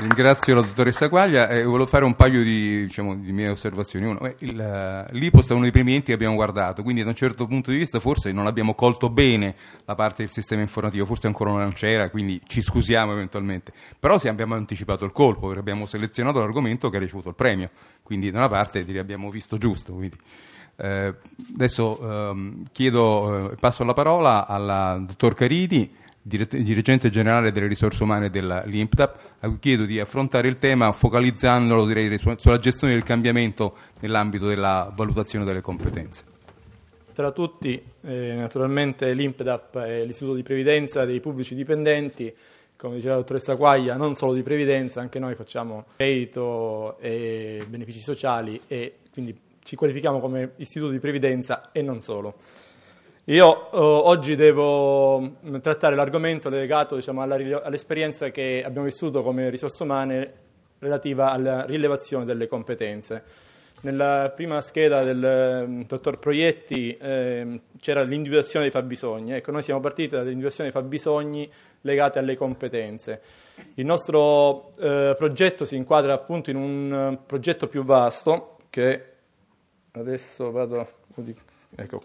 Ringrazio la dottoressa Quaglia e volevo fare un paio di mie osservazioni. Uno, l'IPOST è uno dei primi enti che abbiamo guardato, quindi da un certo punto di vista forse non abbiamo colto bene la parte del sistema informativo, forse ancora non c'era, quindi ci scusiamo eventualmente. Però sì, abbiamo anticipato il colpo, perché abbiamo selezionato l'argomento che ha ricevuto il premio, quindi da una parte direi abbiamo visto giusto. Quindi. Adesso passo la parola al dottor Caridi, dirigente generale delle risorse umane dell'INPDAP, a cui chiedo di affrontare il tema focalizzandolo sulla gestione del cambiamento nell'ambito della valutazione delle competenze. Buonasera a tutti, naturalmente l'INPDAP è l'Istituto di Previdenza dei pubblici dipendenti, come diceva la dottoressa Quaglia, non solo di previdenza, anche noi facciamo credito e benefici sociali e quindi ci qualifichiamo come istituto di previdenza e non solo. Io oggi devo trattare l'argomento legato all'esperienza che abbiamo vissuto come risorse umane relativa alla rilevazione delle competenze. Nella prima scheda del dottor Proietti c'era l'individuazione dei fabbisogni. Ecco, noi siamo partiti dall'individuazione dei fabbisogni legati alle competenze. Il nostro progetto si inquadra appunto in un progetto più vasto che adesso vado... Ecco.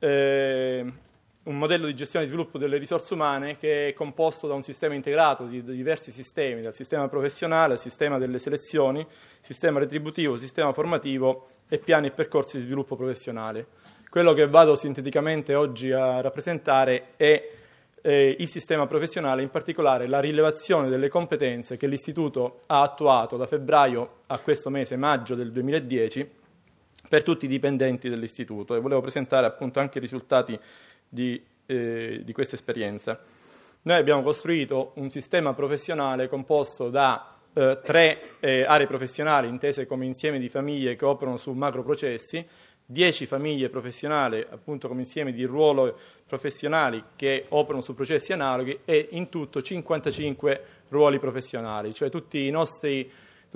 Un modello di gestione e sviluppo delle risorse umane che è composto da un sistema integrato di diversi sistemi, dal sistema professionale al sistema delle selezioni, sistema retributivo, sistema formativo e piani e percorsi di sviluppo professionale. Quello che vado sinteticamente oggi a rappresentare è il sistema professionale, in particolare la rilevazione delle competenze che l'Istituto ha attuato da febbraio a questo mese, maggio del 2010, per tutti i dipendenti dell'Istituto, e volevo presentare appunto anche i risultati di questa esperienza. Noi abbiamo costruito un sistema professionale composto da 3 aree professionali intese come insieme di famiglie che operano su macroprocessi, 10 famiglie professionali appunto come insieme di ruolo professionali che operano su processi analoghi e in tutto 55 ruoli professionali, cioè i nostri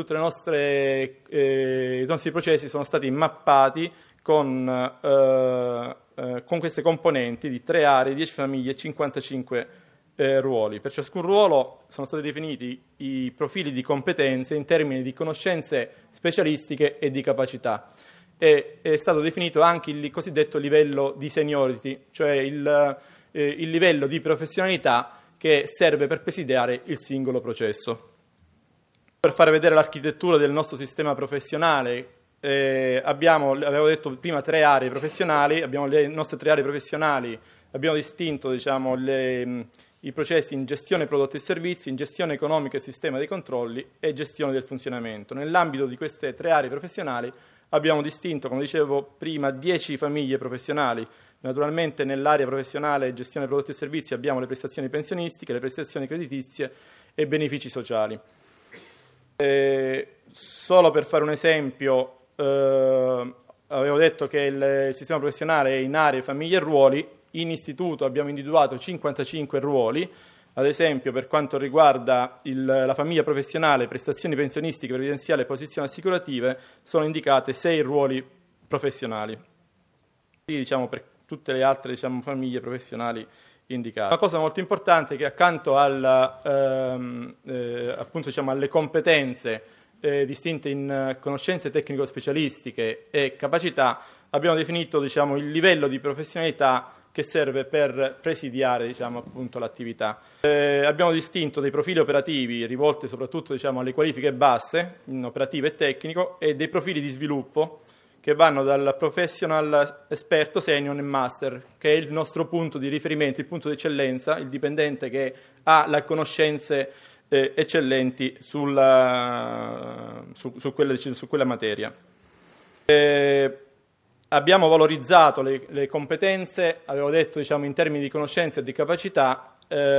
processi sono stati mappati con queste componenti di 3 aree, 10 famiglie e 55 ruoli. Per ciascun ruolo sono stati definiti i profili di competenze in termini di conoscenze specialistiche e di capacità. E è stato definito anche il cosiddetto livello di seniority, cioè il livello di professionalità che serve per presidiare il singolo processo. Per fare vedere l'architettura del nostro sistema professionale, avevo detto prima 3 aree professionali, abbiamo le nostre 3 aree professionali, abbiamo distinto i processi in gestione prodotti e servizi, in gestione economica e sistema dei controlli e gestione del funzionamento. Nell'ambito di queste 3 aree professionali abbiamo distinto, come dicevo prima, 10 famiglie professionali. Naturalmente nell'area professionale gestione prodotti e servizi abbiamo le prestazioni pensionistiche, le prestazioni creditizie e benefici sociali. Solo per fare un esempio, avevo detto che il sistema professionale è in aree, famiglie e ruoli. In istituto abbiamo individuato 55 ruoli, ad esempio per quanto riguarda la famiglia professionale, prestazioni pensionistiche, previdenziali e posizioni assicurative, sono indicate 6 ruoli professionali, per tutte le altre famiglie professionali indicate. Una cosa molto importante è che accanto alle competenze distinte in conoscenze tecnico-specialistiche e capacità, abbiamo definito il livello di professionalità che serve per presidiare appunto l'attività. Abbiamo distinto dei profili operativi rivolti soprattutto alle qualifiche basse, in operativo e tecnico, e dei profili di sviluppo che vanno dal professional, esperto, senior e master, che è il nostro punto di riferimento, il punto di eccellenza, il dipendente che ha le conoscenze eccellenti su quella materia. Abbiamo valorizzato le competenze, avevo detto in termini di conoscenze e di capacità.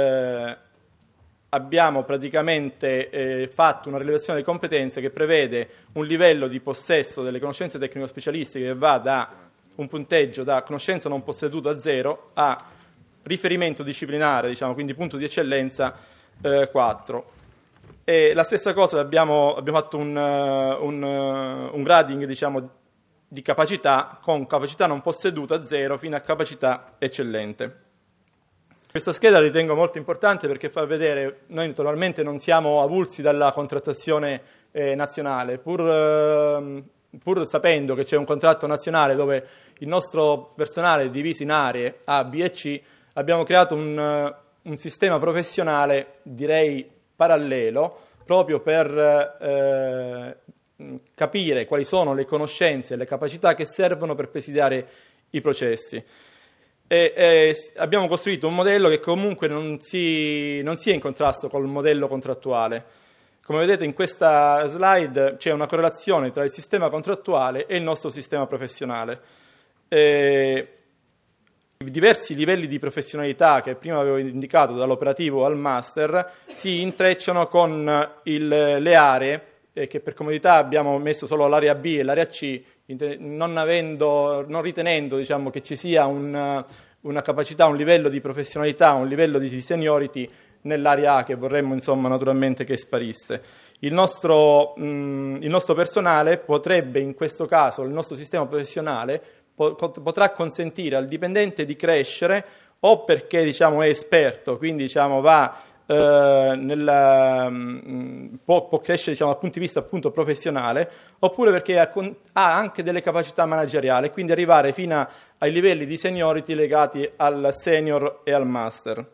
Abbiamo praticamente fatto una rilevazione di competenze che prevede un livello di possesso delle conoscenze tecnico-specialistiche che va da un punteggio da conoscenza non posseduta a 0 a riferimento disciplinare, quindi punto di eccellenza 4. E la stessa cosa abbiamo fatto un grading di capacità con capacità non posseduta a 0 fino a capacità eccellente. Questa scheda la ritengo molto importante perché fa vedere, noi naturalmente non siamo avulsi dalla contrattazione nazionale, pur sapendo che c'è un contratto nazionale dove il nostro personale è diviso in aree A, B e C, abbiamo creato un sistema professionale, direi parallelo, proprio per capire quali sono le conoscenze e le capacità che servono per presidiare i processi. Abbiamo costruito un modello che comunque non sia in contrasto col modello contrattuale. Come vedete in questa slide c'è una correlazione tra il sistema contrattuale e il nostro sistema professionale. Diversi livelli di professionalità che prima avevo indicato, dall'operativo al master, si intrecciano con le aree, che per comodità abbiamo messo solo l'area B e l'area C, non ritenendo, diciamo, che ci sia una capacità, un livello di professionalità, un livello di seniority nell'area A che vorremmo, insomma, naturalmente che sparisse. Il nostro personale potrebbe, in questo caso, il nostro sistema professionale potrà consentire al dipendente di crescere o perché, diciamo, è esperto, quindi, diciamo, può crescere, diciamo, dal punto di vista appunto professionale, oppure perché ha anche delle capacità manageriali, quindi arrivare fino ai livelli di seniority legati al senior e al master.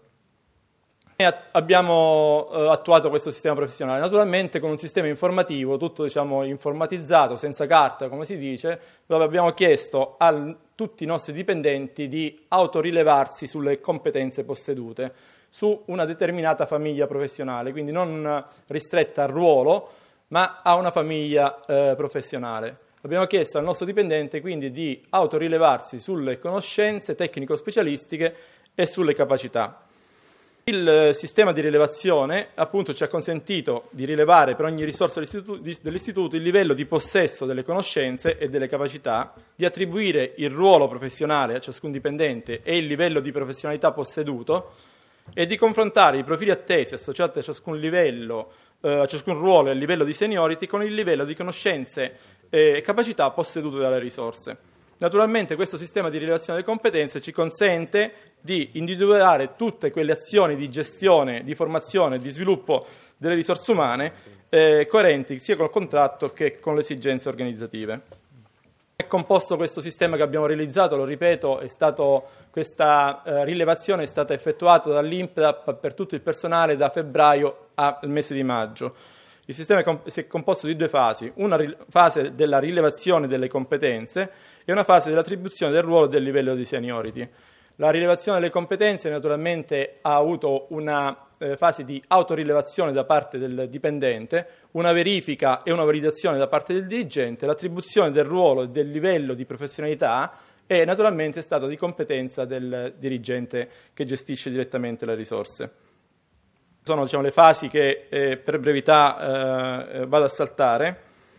Abbiamo attuato questo sistema professionale, naturalmente con un sistema informativo, tutto, diciamo, informatizzato, senza carta, come si dice, dove abbiamo chiesto a tutti i nostri dipendenti di autorilevarsi sulle competenze possedute su una determinata famiglia professionale, quindi non ristretta al ruolo, ma a una famiglia professionale. Abbiamo chiesto al nostro dipendente quindi di autorilevarsi sulle conoscenze tecnico-specialistiche e sulle capacità. Il sistema di rilevazione appunto ci ha consentito di rilevare per ogni risorsa dell'istituto il livello di possesso delle conoscenze e delle capacità, di attribuire il ruolo professionale a ciascun dipendente e il livello di professionalità posseduto e di confrontare i profili attesi associati a ciascun livello, a ciascun ruolo e il livello di seniority con il livello di conoscenze e capacità possedute dalle risorse. Naturalmente questo sistema di rilevazione delle competenze ci consente di individuare tutte quelle azioni di gestione, di formazione e di sviluppo delle risorse umane coerenti sia col contratto che con le esigenze organizzative. È composto questo sistema che abbiamo realizzato, lo ripeto, questa rilevazione è stata effettuata dall'INPDAP per tutto il personale da febbraio al mese di maggio. Il sistema è composto di due fasi, una fase della rilevazione delle competenze e una fase dell'attribuzione del ruolo e del livello di seniority. La rilevazione delle competenze naturalmente ha avuto una fase di autorilevazione da parte del dipendente, una verifica e una validazione da parte del dirigente, l'attribuzione del ruolo e del livello di professionalità e naturalmente è stata di competenza del dirigente che gestisce direttamente le risorse. Sono, diciamo, le fasi che per brevità vado a saltare.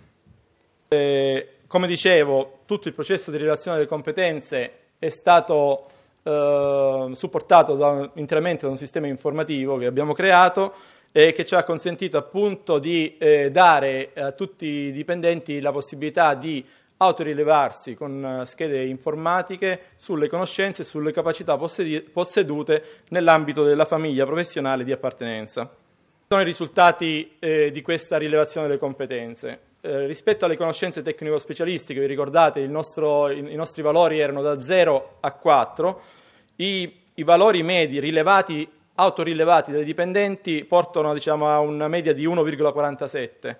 Come dicevo, tutto il processo di rilevazione delle competenze è stato supportato interamente da un sistema informativo che abbiamo creato e che ci ha consentito appunto di dare a tutti i dipendenti la possibilità di autorilevarsi con schede informatiche sulle conoscenze e sulle capacità possedute nell'ambito della famiglia professionale di appartenenza. Sono i risultati di questa rilevazione delle competenze. Rispetto alle conoscenze tecnico-specialistiche, vi ricordate, i nostri valori erano da 0 a 4, i valori medi autorilevati dai dipendenti portano, diciamo, a una media di 1,47.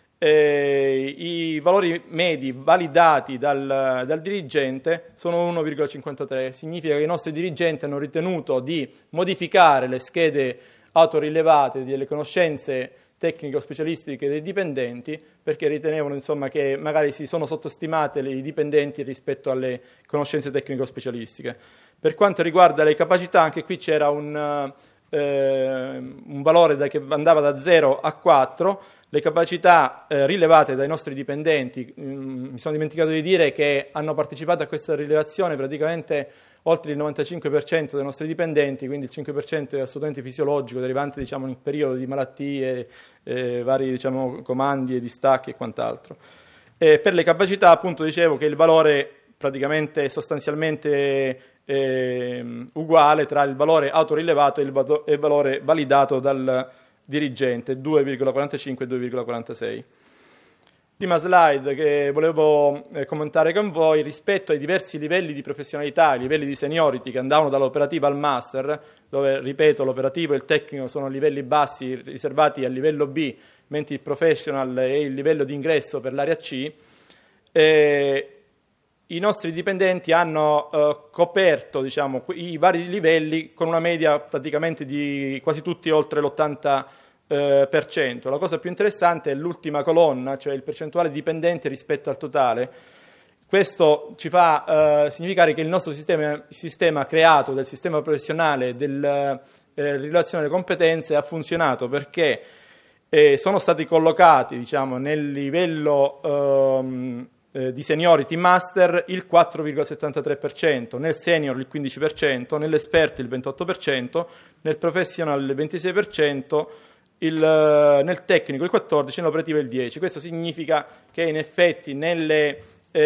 I valori medi validati dal dirigente sono 1,53, significa che i nostri dirigenti hanno ritenuto di modificare le schede autorilevate delle conoscenze tecnico-specialistiche dei dipendenti perché ritenevano, insomma, che magari si sono sottostimate i dipendenti rispetto alle conoscenze tecnico-specialistiche. Per quanto riguarda le capacità, anche qui c'era un valore che andava da 0 a 4. Le capacità rilevate dai nostri dipendenti, mi sono dimenticato di dire che hanno partecipato a questa rilevazione praticamente oltre il 95% dei nostri dipendenti, quindi il 5% è assolutamente fisiologico, derivante, diciamo, in periodo di malattie, vari, diciamo, comandi e distacchi e quant'altro. Per le capacità, appunto, dicevo che il valore praticamente sostanzialmente uguale tra il valore autorilevato e il valore validato dal dirigente, 2,45 e 2,46. Ultima slide che volevo commentare con voi rispetto ai diversi livelli di professionalità, i livelli di seniority che andavano dall'operativa al master, dove, ripeto, l'operativo e il tecnico sono livelli bassi riservati al livello B, mentre il professional è il livello di ingresso per l'area C. I nostri dipendenti hanno coperto, diciamo, i vari livelli con una media praticamente di quasi tutti oltre l'80%. La cosa più interessante è l'ultima colonna, cioè il percentuale di dipendenti rispetto al totale. Questo ci fa significare che il nostro sistema creato del sistema professionale della rilevazione delle competenze ha funzionato perché sono stati collocati, diciamo, nel livello di seniority master il 4,73%, nel senior il 15%, nell'esperto il 28%, nel professional il 26%, nel tecnico il 14%, nell'operativo il 10%. Questo significa che in effetti nei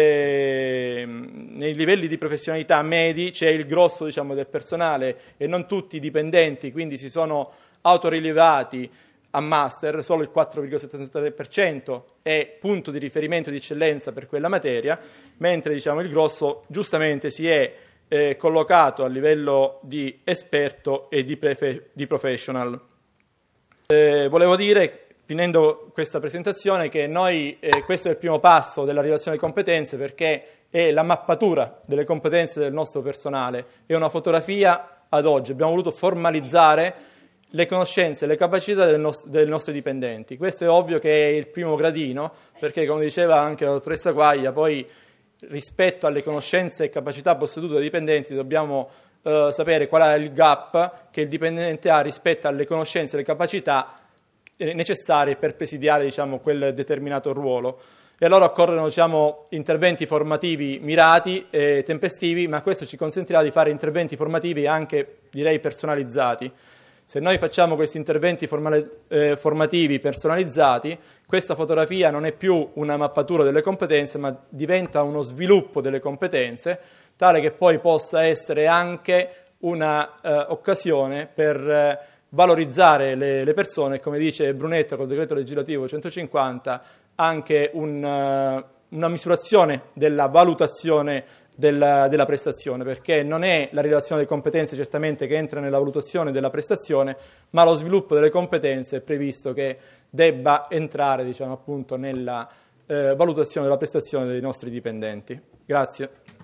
livelli di professionalità medi c'è il grosso, diciamo, del personale e non tutti i dipendenti, quindi si sono autorilevati a master, solo il 4,73% è punto di riferimento di eccellenza per quella materia, mentre, diciamo, il grosso giustamente si è collocato a livello di esperto e di professional. Volevo dire, finendo questa presentazione, che noi questo è il primo passo della rilevazione di competenze, perché è la mappatura delle competenze del nostro personale, è una fotografia ad oggi. Abbiamo voluto formalizzare le conoscenze e le capacità dei nostri dipendenti. Questo è ovvio che è il primo gradino, perché, come diceva anche la dottoressa Quaglia, poi rispetto alle conoscenze e capacità possedute dai dipendenti dobbiamo sapere qual è il gap che il dipendente ha rispetto alle conoscenze e alle capacità necessarie per presidiare, diciamo, quel determinato ruolo. E allora occorrono, diciamo, interventi formativi mirati e tempestivi, ma questo ci consentirà di fare interventi formativi anche, direi, personalizzati. Se noi facciamo questi interventi formativi personalizzati, questa fotografia non è più una mappatura delle competenze, ma diventa uno sviluppo delle competenze, tale che poi possa essere anche una occasione per valorizzare le persone, come dice Brunetta col decreto legislativo 150, anche una misurazione della valutazione della prestazione, perché non è la rilevazione delle competenze certamente che entra nella valutazione della prestazione, ma lo sviluppo delle competenze è previsto che debba entrare, diciamo, appunto, nella valutazione della prestazione dei nostri dipendenti. Grazie.